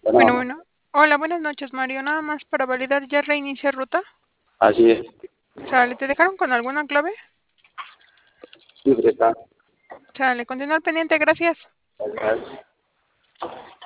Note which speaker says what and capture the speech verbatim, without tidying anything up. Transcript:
Speaker 1: Bueno,
Speaker 2: Bueno,
Speaker 1: bueno. Hola, buenas noches, Mario. Nada más para validar, ¿ya reinicia ruta?
Speaker 2: así es,
Speaker 1: Sale, ¿te dejaron con alguna clave?
Speaker 2: sí, está.
Speaker 1: Sale, continúa al pendiente, gracias.
Speaker 2: Gracias.